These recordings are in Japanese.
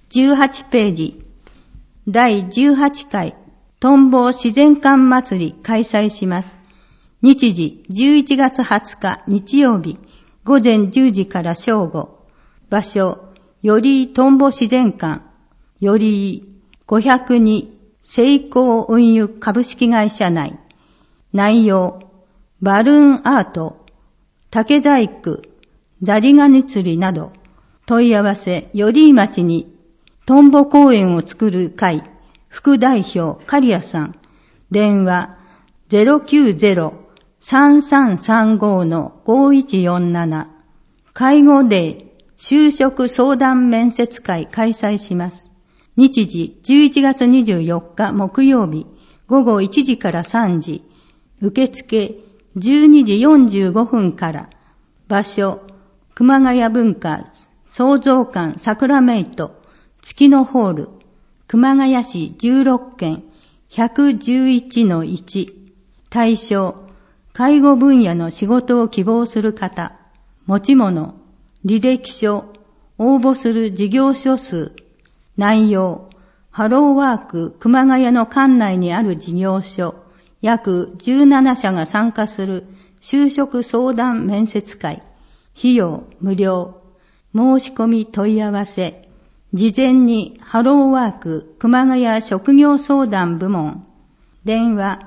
18ページ。第18回トンボ自然館祭り開催します。日時11月20日日曜日午前10時から正午。場所、よりトンボ自然館、より502成功運輸株式会社内。内容、バルーンアート、竹細工、ザリガニ釣りなど。問い合わせ、より町にトンボ公園を作る会、副代表、刈谷さん。電話、090-3335-5147。介護デー、就職相談面接会開催します。日時、11月24日木曜日、午後1時から3時。受付、12時45分から。場所、熊谷文化創造館サクラメイト、月のホール、熊谷市16件 111-1。対象、介護分野の仕事を希望する方、持ち物、履歴書、応募する事業所数。内容、ハローワーク熊谷の管内にある事業所、約17社が参加する就職相談面接会。費用無料。申し込み問い合わせ。事前にハローワーク熊谷職業相談部門。電話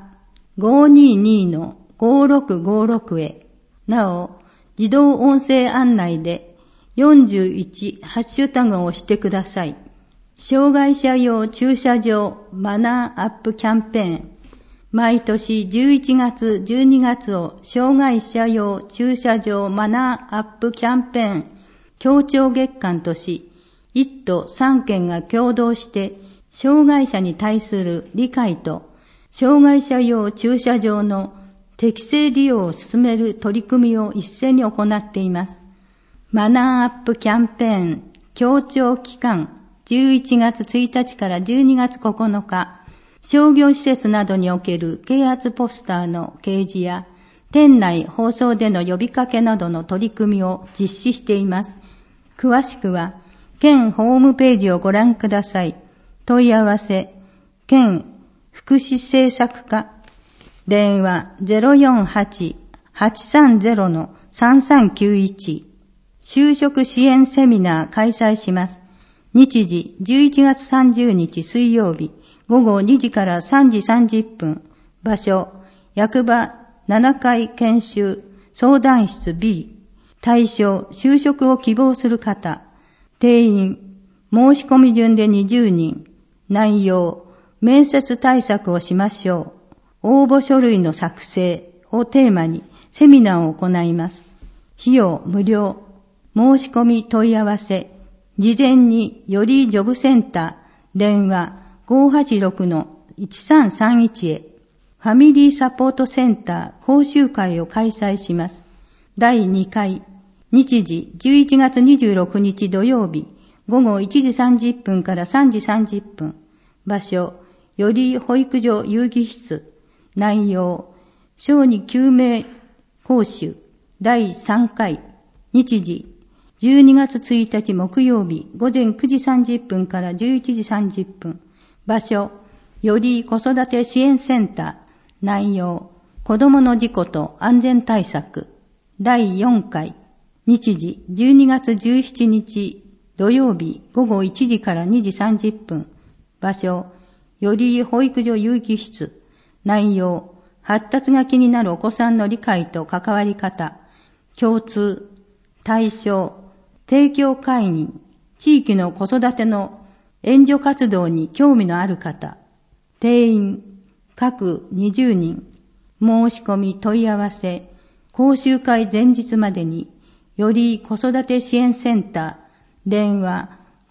522-5656 へ。なお、自動音声案内で41ハッシュタグを押してください。障害者用駐車場マナーアップキャンペーン。毎年11月12月を障害者用駐車場マナーアップキャンペーン協調月間とし、1都3県が共同して障害者に対する理解と障害者用駐車場の適正利用を進める取り組みを一斉に行っています。マナーアップキャンペーン協調期間11月1日から12月9日、商業施設などにおける啓発ポスターの掲示や、店内放送での呼びかけなどの取り組みを実施しています。詳しくは、県ホームページをご覧ください。問い合わせ、県福祉政策課。電話 048-830-3391。就職支援セミナー開催します。日時11月30日水曜日。午後2時から3時30分。場所、役場7階研修相談室 B。対象、就職を希望する方。定員、申し込み順で20人。内容、面接対策をしましょう。応募書類の作成をテーマにセミナーを行います。費用無料。申し込み問い合わせ。事前によりジョブセンター、電話、586-1331 へ、ファミリーサポートセンター講習会を開催します。第2回、日時11月26日土曜日、午後1時30分から3時30分。場所、より保育所遊戯室。内容、小児救命講習。第3回、日時、12月1日木曜日、午前9時30分から11時30分。場所、より子育て支援センター。内容、子供の事故と安全対策。第4回、日時12月17日土曜日午後1時から2時30分。場所、より保育所遊戯室。内容、発達が気になるお子さんの理解と関わり方。共通、対象、提供会員、地域の子育ての援助活動に興味のある方。定員、各20人。申し込み問い合わせ。講習会前日までに、より子育て支援センター、電話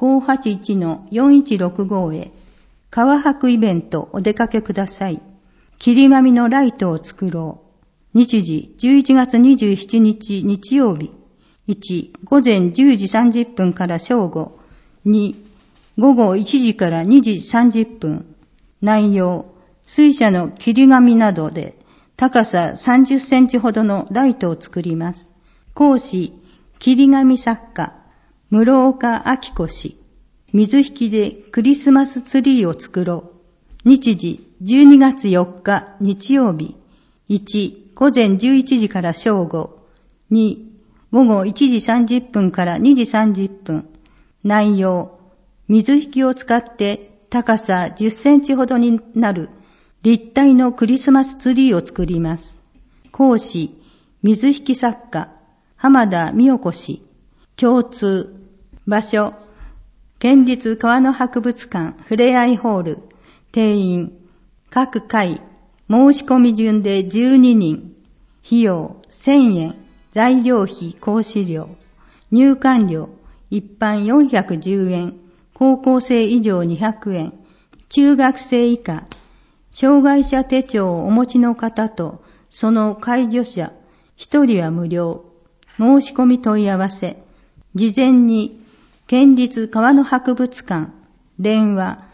581-4165 へ。川博イベントお出かけください。切り紙のライトを作ろう。日時11月27日日曜日。1、午前10時30分から正午。2、午後1時から2時30分。内容、水車の切り紙などで高さ30センチほどのライトを作ります。講師、切り紙作家、室岡明子氏。 水引でクリスマスツリーを作ろう。日時、12月4日日曜日。1、午前11時から正午。2、午後1時30分から2時30分。内容、水引を使って高さ10センチほどになる立体のクリスマスツリーを作ります。講師、水引作家、浜田美代子氏。共通、場所、県立川の博物館ふれあいホール。定員、各回、申し込み順で12人。費用、1000円。材料費、講師料。入館料、一般410円。高校生以上200円。中学生以下。障害者手帳をお持ちの方と、その介助者、1人は無料。申し込み問い合わせ。事前に、県立川の博物館、電話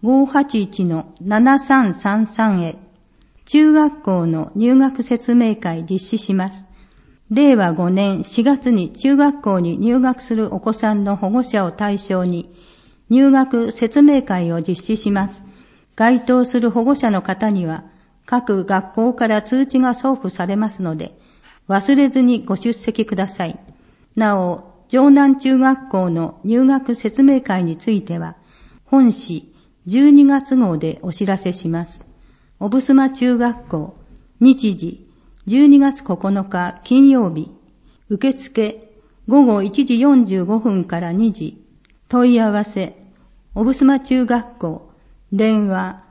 581-7333 へ。中学校の入学説明会実施します。令和5年4月に中学校に入学するお子さんの保護者を対象に、入学説明会を実施します。該当する保護者の方には、各学校から通知が送付されますので、忘れずにご出席ください。なお、城南中学校の入学説明会については、本誌12月号でお知らせします。小布間中学校、日時12月9日金曜日、受付午後1時45分から2時、問い合わせ、小布間中学校、電話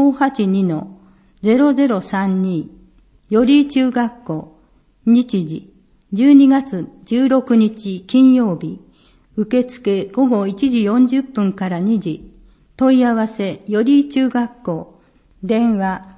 582-0032、より中学校、日時12月16日金曜日、受付午後1時40分から2時、問い合わせより中学校、電話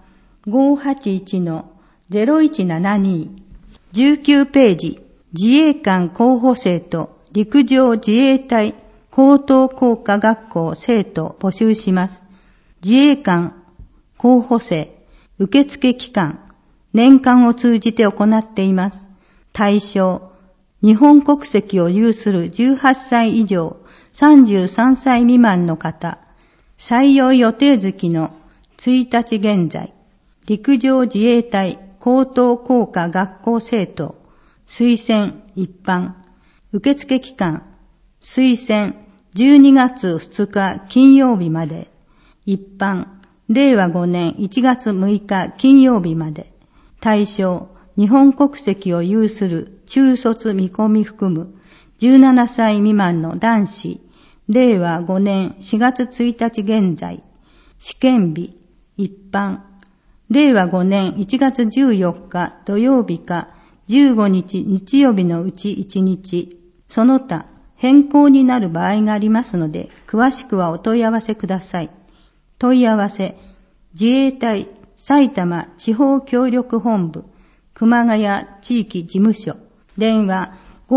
581-0172、19ページ、自衛官候補生と陸上自衛隊高等工科学校生徒募集します。自衛官候補生、受付期間、年間を通じて行っています。対象、日本国籍を有する18歳以上33歳未満の方、採用予定月の1日現在、陸上自衛隊高等工科学校生徒、推薦一般、受付期間、推薦12月2日金曜日まで、一般、令和5年1月6日金曜日まで、対象、日本国籍を有する中卒見込み含む17歳未満の男子、令和5年4月1日現在、試験日、一般、令和5年1月14日土曜日か15日日曜日のうち1日、その他変更になる場合がありますので、詳しくはお問い合わせください。問い合わせ、自衛隊埼玉地方協力本部、熊谷地域事務所、電話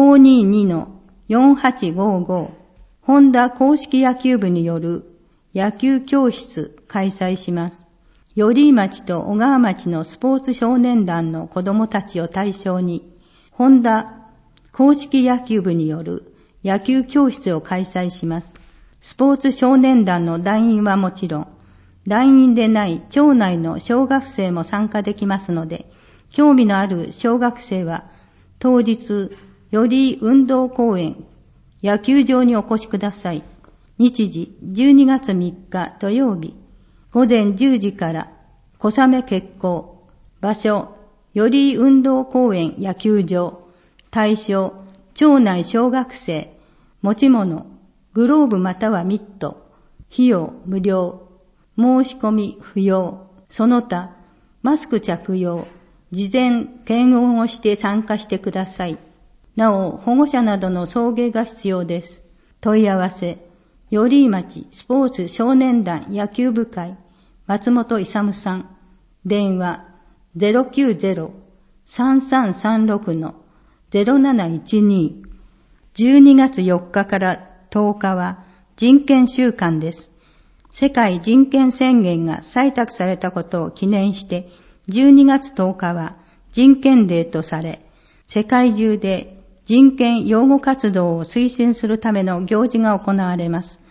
522-4855、本田公式野球部による野球教室開催します。寄居町と小川町のスポーツ少年団の子供たちを対象に、本田公式野球部による野球教室を開催します。スポーツ少年団の団員はもちろん、団員でない町内の小学生も参加できますので、興味のある小学生は当日、より運動公園、野球場にお越しください。日時12月3日土曜日、午前10時から小雨決行。場所、より運動公園野球場。対象、町内小学生。持ち物、グローブまたはミット。費用無料。申し込み不要。その他、マスク着用。事前検温をして参加してください。なお、保護者などの送迎が必要です。問い合わせ、寄居町スポーツ少年団野球部会、松本勇さん。電話、090-3336-0712。12月4日から10日は人権週間です。世界人権宣言が採択されたことを記念して、12月10日は人権デーとされ、世界中で人権擁護活動を推進するための行事が行われます。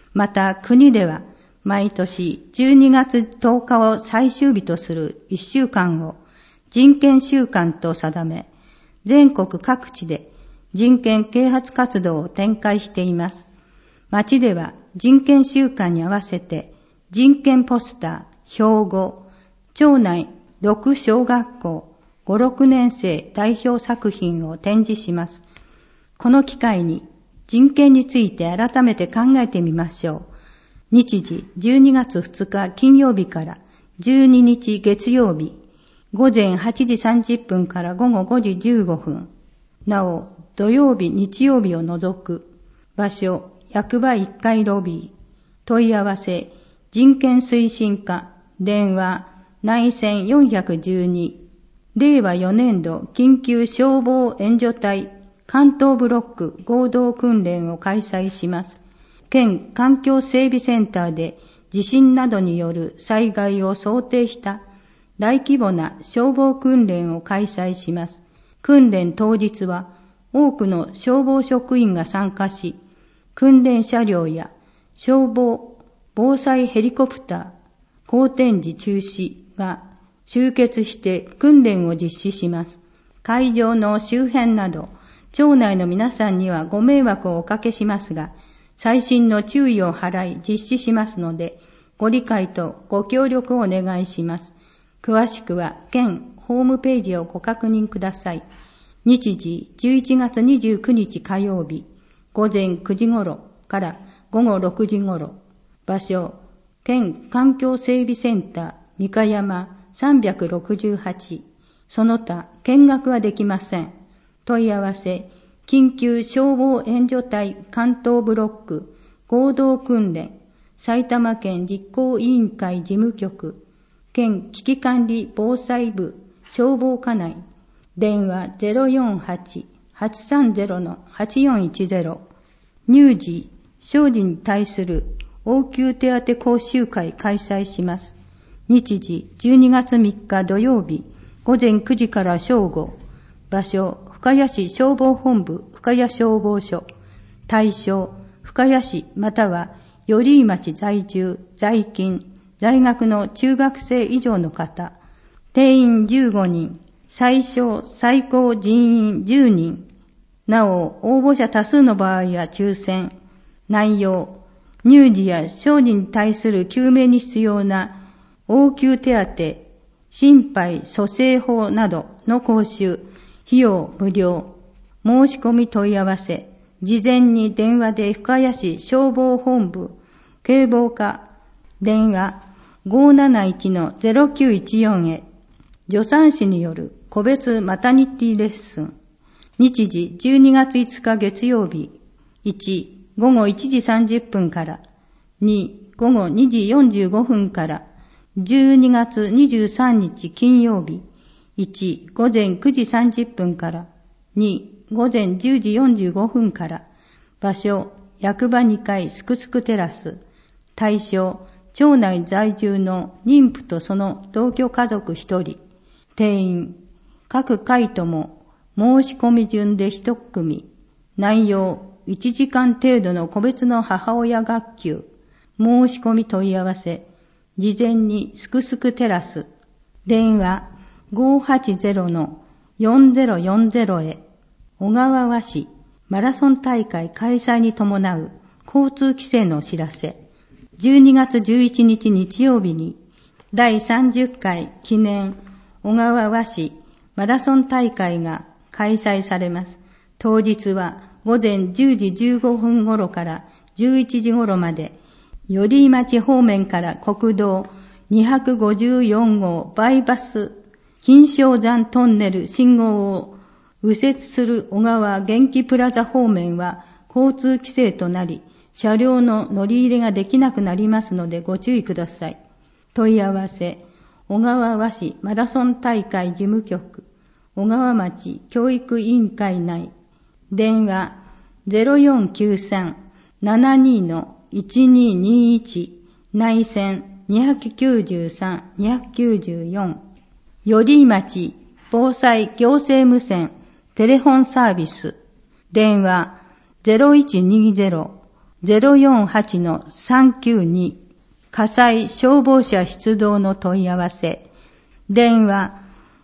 また国では毎年12月10日を最終日とする1週間を人権週間と定め、全国各地で人権啓発活動を展開しています。町では人権週間に合わせて人権ポスター、標語、町内6小学校5、6年生代表作品を展示します。この機会に人権について改めて考えてみましょう。日時12月2日金曜日から12日月曜日、午前8時30分から午後5時15分。なお、土曜日、日曜日を除く。場所、役場1階ロビー。問い合わせ、人権推進課。電話、内線412。令和4年度緊急消防援助隊関東ブロック合同訓練を開催します。県環境整備センターで地震などによる災害を想定した大規模な消防訓練を開催します。訓練当日は多くの消防職員が参加し、訓練車両や消防、防災ヘリコプター、好展示中止が集結して訓練を実施します。会場の周辺など、町内の皆さんにはご迷惑をおかけしますが、細心の注意を払い実施しますので、ご理解とご協力をお願いします。詳しくは県ホームページをご確認ください。日時11月29日火曜日、午前9時頃から午後6時頃。場所、県環境整備センター三ヶ山368。その他見学はできません。問い合わせ、緊急消防援助隊関東ブロック合同訓練埼玉県実行委員会事務局県危機管理防災部消防課内電話 048-830-8410 乳児、小児に対する応急手当講習会開催します。日時12月3日土曜日午前9時から正午。場所、深谷市消防本部深谷消防署。対象、深谷市または寄居町在住、在勤、在学の中学生以上の方。定員15人、最小最高人員10人。なお、応募者多数の場合は抽選。内容、乳児や小児に対する救命に必要な応急手当、心肺蘇生法などの講習、費用無料。申し込み問い合わせ、事前に電話で深谷市消防本部、警防課、電話 571-0914 へ、助産師による個別マタニティレッスン。日時12月5日月曜日、1、午後1時30分から、2、午後2時45分から、12月23日金曜日、1、午前9時30分から、2、午前10時45分から、場所、役場2階すくすくテラス、対象、町内在住の妊婦とその同居家族1人、定員、各回とも申し込み順で1組、内容、1時間程度の個別の母親学級、申し込み問い合わせ、事前にすくすくテラス、電話 580-4040 へ、小川和市マラソン大会開催に伴う交通規制のお知らせ。12月11日日曜日に第30回記念小川和市マラソン大会が開催されます。当日は午前10時15分頃から11時頃まで、寄居町方面から国道254号バイパス金正山トンネル信号を右折する小川元気プラザ方面は交通規制となり、車両の乗り入れができなくなりますのでご注意ください。問い合わせ、小川和市マラソン大会事務局、小川町教育委員会内、電話 0493-72-1221 内線293-294 寄居町防災行政無線テレフォンサービス電話 048-392火災消防車出動の問い合わせ。電話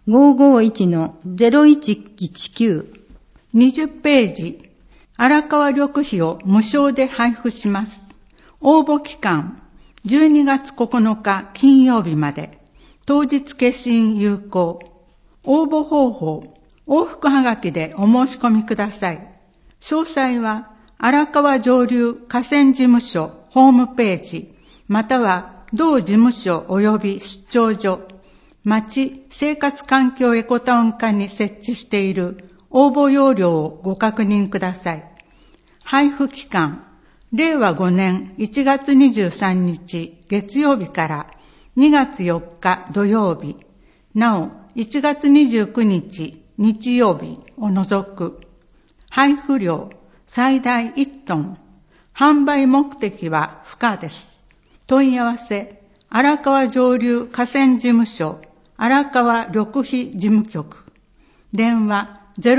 551-0119。 20ページ。荒川緑肥を無償で配布します。応募期間12月9日金曜日まで。当日消印有効。応募方法、往復はがきでお申し込みください。詳細は荒川上流河川事務所ホームページ、または同事務所及び出張所、町生活環境エコタウン課に設置している応募要領をご確認ください。配布期間、令和5年1月23日月曜日から2月4日土曜日、なお1月29日日曜日を除く。配布量最大1トン。販売目的は不可です。問い合わせ、荒川上流河川事務所荒川緑肥事務局。電話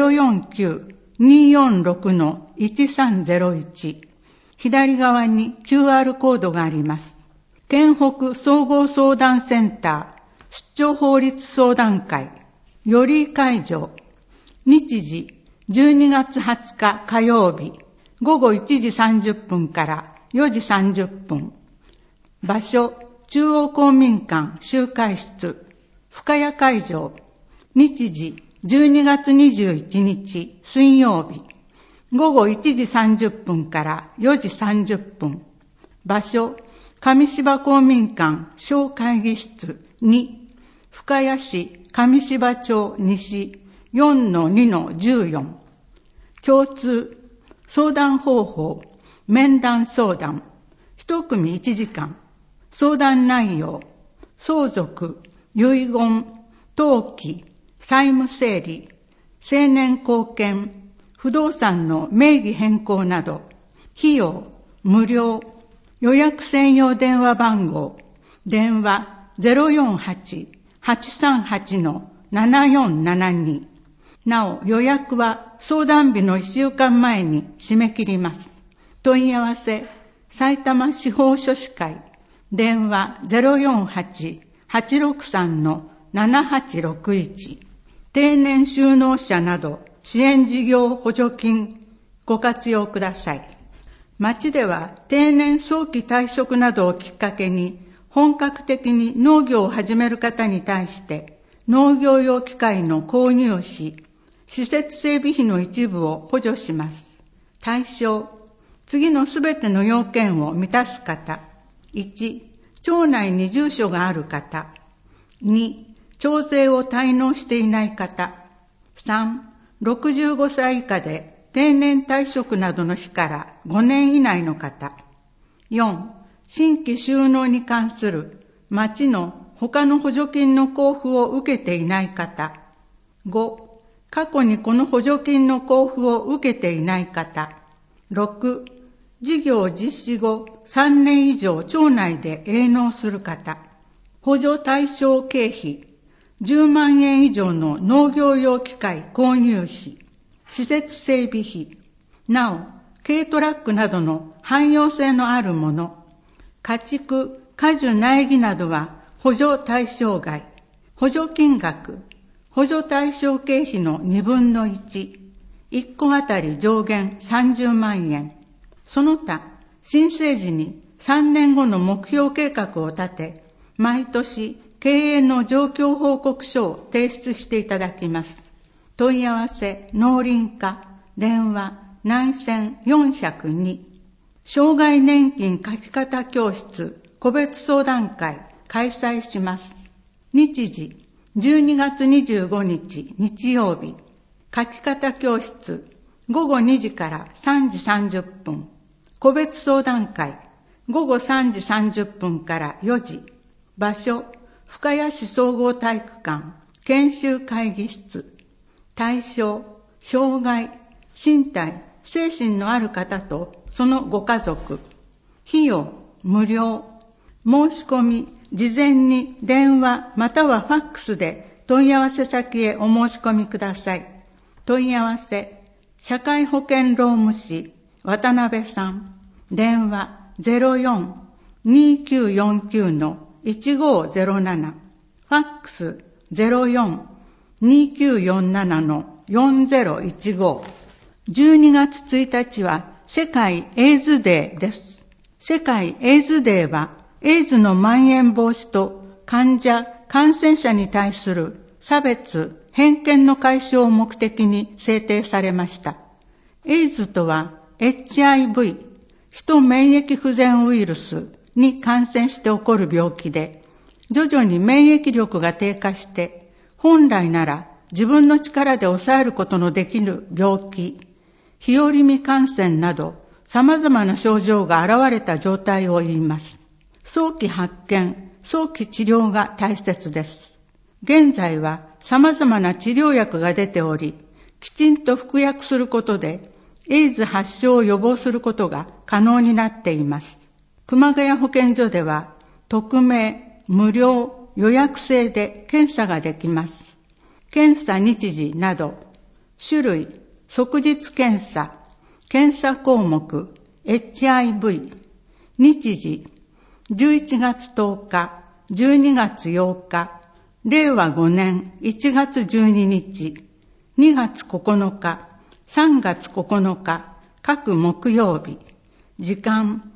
049-246-1301。左側に QR コードがあります。県北総合相談センター出張法律相談会より会場。日時12月20日火曜日午後1時30分から4時30分。場所中央公民館集会室深谷会場。日時12月21日水曜日午後1時30分から4時30分。場所上芝公民館小会議室2、深谷市上芝町西 4-2-14。共通相談方法、面談相談、一組1時間。相談内容、相続、遺言、登記、債務整理、成年後見、不動産の名義変更など。費用、無料。予約専用電話番号、電話 048-838-7472。なお予約は相談日の1週間前に締め切ります。問い合わせ、埼玉司法書士会、電話 048-863-7861。定年就農者など支援事業補助金ご活用ください。町では定年早期退職などをきっかけに本格的に農業を始める方に対して農業用機械の購入費、施設整備費の一部を補助します。対象、次のすべての要件を満たす方。1、町内に住所がある方。2、徴税を滞納していない方。3、65歳以下で定年退職などの日から5年以内の方。4、新規就農に関する町の他の補助金の交付を受けていない方。5、過去にこの補助金の交付を受けていない方。6、事業実施後3年以上町内で営農する方。補助対象経費、10万円以上の農業用機械購入費、施設整備費、なお、軽トラックなどの汎用性のあるもの、家畜、果樹苗木などは補助対象外、補助金額、補助対象経費の2分の1、1個あたり上限30万円。その他、申請時に3年後の目標計画を立て、毎年経営の状況報告書を提出していただきます。問い合わせ農林課電話内線402。障害年金書き方教室個別相談会開催します。日時12月25日日曜日。書き方教室午後2時から3時30分。個別相談会午後3時30分から4時。場所深谷市総合体育館研修会議室。対象、障害、身体、精神のある方とそのご家族。費用、無料。申し込み、事前に電話またはファックスで問い合わせ先へお申し込みください。問い合わせ、社会保険労務士、渡辺さん。 電話 04-2949-1507、ファックス 04-2947-4015。12月1日は世界エイズデーです。世界エイズデーは、エイズの蔓延防止と患者、感染者に対する差別、偏見の解消を目的に制定されました。エイズとは HIV、人免疫不全ウイルスに感染して起こる病気で、徐々に免疫力が低下して、本来なら自分の力で抑えることのできる病気、日和見感染など様々な症状が現れた状態を言います。早期発見、早期治療が大切です。現在は様々な治療薬が出ており、きちんと服薬することで、エイズ発症を予防することが可能になっています。熊谷保健所では、匿名、無料、予約制で検査ができます。検査日時など、種類、即日検査、検査項目、HIV、日時、11月10日、12月8日、令和5年1月12日、2月9日、3月9日、各木曜日、時間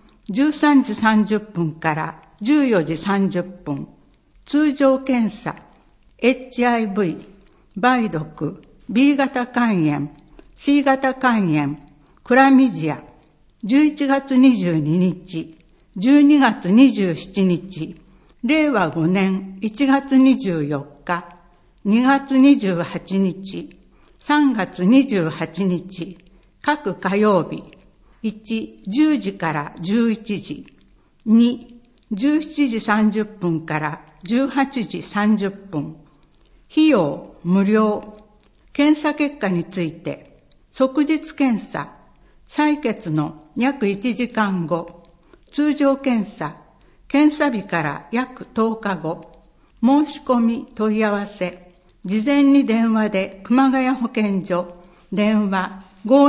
13時30分から14時30分、通常検査、HIV、梅毒、B 型肝炎、C 型肝炎、クラミジア、11月22日、12月27日、令和5年1月24日、2月28日、3月28日、各火曜日、1、10時から11時、2、17時30分から18時30分、費用無料、検査結果について、即日検査、採血の約1時間後、通常検査、検査日から約10日後、申し込み問い合わせ、事前に電話で熊谷保健所、電話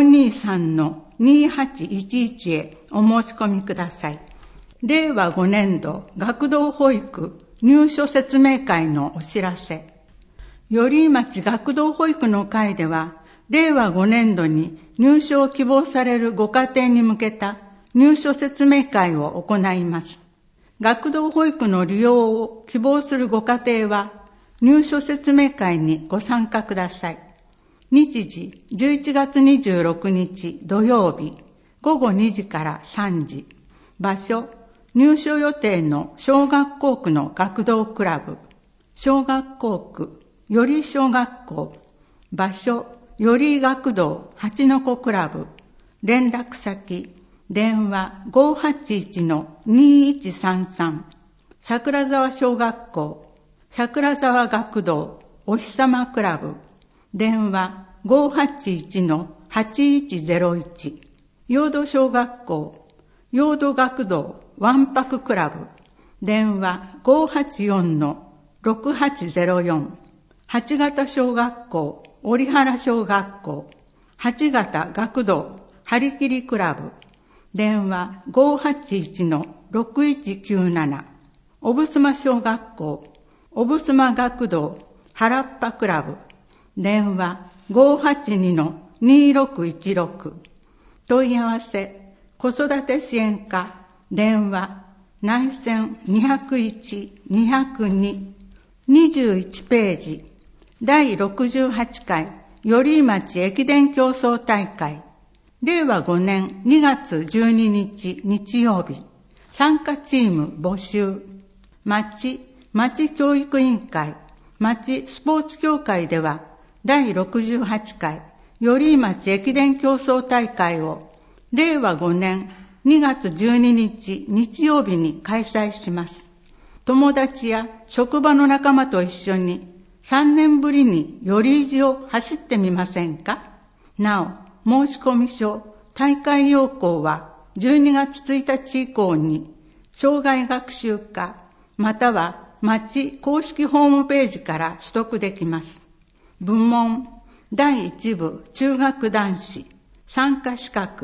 523-2811 へお申し込みください。令和5年度学童保育入所説明会のお知らせ。寄居町学童保育の会では、令和5年度に入所を希望されるご家庭に向けた入所説明会を行います。学童保育の利用を希望するご家庭は、入所説明会にご参加ください。日時、11月26日土曜日、午後2時から3時。場所、入所予定の小学校区の学童クラブ。小学校区、寄居小学校。場所、寄居学童八の子クラブ。連絡先、電話 581-2133。桜沢小学校。桜沢学童お日様クラブ、電話 581-8101、陽土小学校、陽土学童わんぱくクラブ、電話 584-6804、八形小学校、折原小学校、八形学童張り切りクラブ、電話 581-6197、小布須小学校、小布須学童原っぱクラブ、電話 582-2616。問い合わせ、子育て支援課、電話、内線201-202、21ページ、第68回寄居町駅伝競争大会、令和5年2月12日日曜日、参加チーム募集、町教育委員会、町スポーツ協会では、第68回寄居町駅伝競争大会を、令和5年2月12日日曜日に開催します。友達や職場の仲間と一緒に、3年ぶりに寄居路を走ってみませんか？なお、申込書、大会要項は12月1日以降に、障害学習課、または町公式ホームページから取得できます。部門、第1部中学男子、参加資格、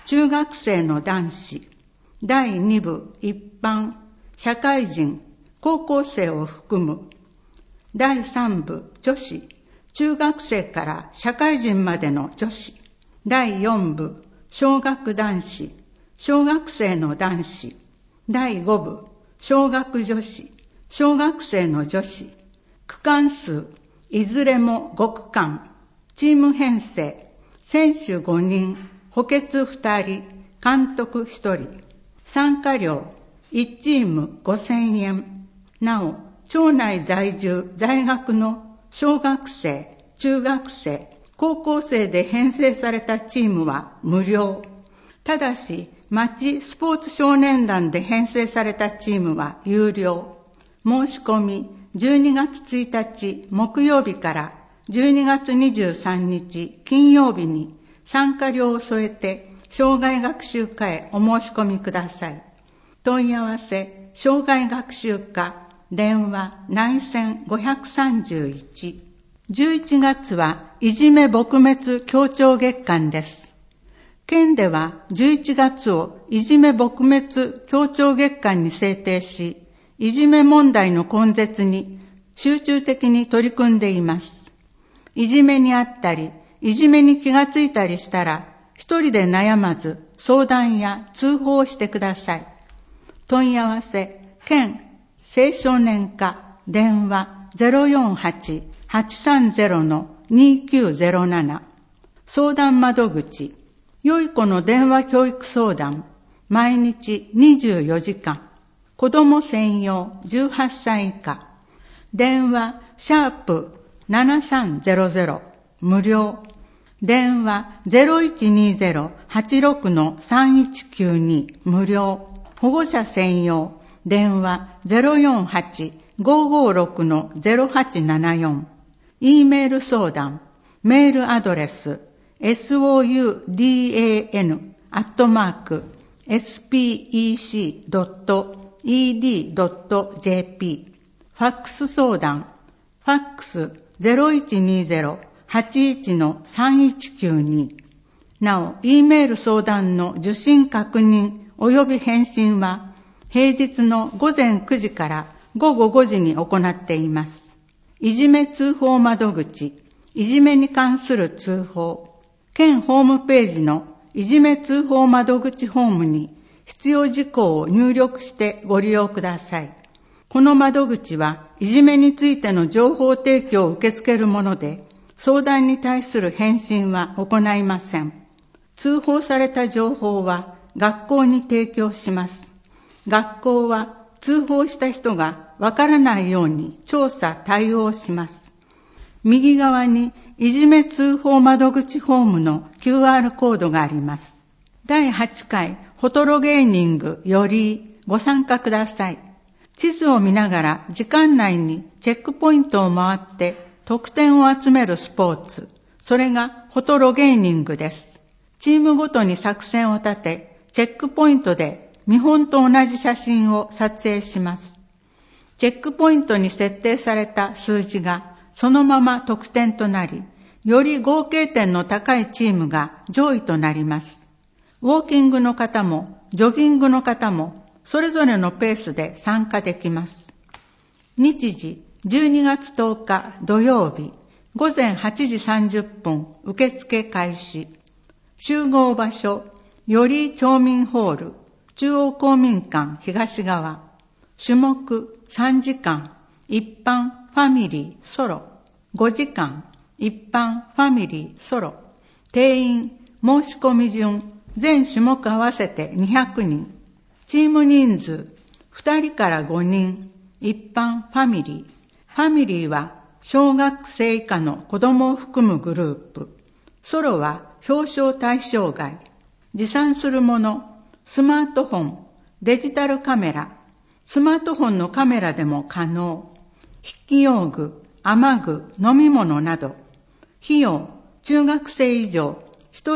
中学生の男子、第2部一般、社会人、高校生を含む、第3部女子、中学生から社会人までの女子、第4部小学男子、小学生の男子、第5部小学女子、小学生の女子、区間数、いずれも5区間、チーム編成、選手5人、補欠2人、監督1人、参加料、1チーム5000円。なお、町内在住、在学の小学生、中学生、高校生で編成されたチームは無料。ただし、町スポーツ少年団で編成されたチームは有料。申し込み、12月1日木曜日から12月23日金曜日に参加料を添えて生涯学習科へお申し込みください。問い合わせ、生涯学習科、電話内線531。11月はいじめ撲滅協調月間です。県では11月をいじめ撲滅協調月間に制定し、いじめ問題の根絶に集中的に取り組んでいます。いじめにあったり、いじめに気がついたりしたら、一人で悩まず相談や通報してください。問い合わせ、県青少年課、電話 048-830-2907。相談窓口、よい子の電話教育相談、毎日24時間。子供専用18歳以下。電話#7300無料。電話 0120-86-3192 無料。保護者専用電話 048-556-0874。E メール相談。メールアドレス soudan@spec.ed.jp。ファックス相談。ファックス 0120-81-3192。なお、E メール相談の受信確認及び返信は、平日の午前9時から午後5時に行っています。いじめ通報窓口、いじめに関する通報、県ホームページのいじめ通報窓口ホームに必要事項を入力してご利用ください。この窓口はいじめについての情報提供を受け付けるもので、相談に対する返信は行いません。通報された情報は学校に提供します。学校は通報した人がわからないように調査対応します。右側にいじめ通報窓口ホームの QR コードがあります。第8回フォトロゲーニングよりご参加ください。地図を見ながら時間内にチェックポイントを回って得点を集めるスポーツ。それがフォトロゲーニングです。チームごとに作戦を立て、チェックポイントで見本と同じ写真を撮影します。チェックポイントに設定された数字がそのまま得点となり、より合計点の高いチームが上位となります。ウォーキングの方もジョギングの方もそれぞれのペースで参加できます。日時12月10日土曜日午前8時30分受付開始。集合場所、より町民ホール、中央公民館東側。種目3時間、一般ファミリーソロ。5時間、一般ファミリーソロ。定員、申し込み順、全種目合わせて200人。チーム人数、2人から5人。一般ファミリー。ファミリーは小学生以下の子供を含むグループ。ソロは表彰対象外。持参するもの、スマートフォン、デジタルカメラ、スマートフォンのカメラでも可能。筆記用具、雨具、飲み物など。費用、中学生以上、1人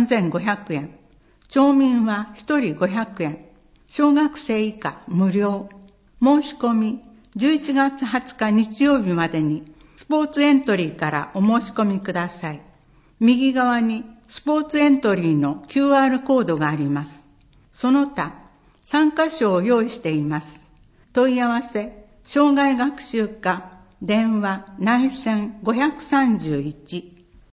3500円。町民は1人500円。小学生以下無料。申し込み、11月20日日曜日までにスポーツエントリーからお申し込みください。右側にスポーツエントリーの QR コードがあります。その他、参加書を用意しています。問い合わせ、生涯学習課、電話内線531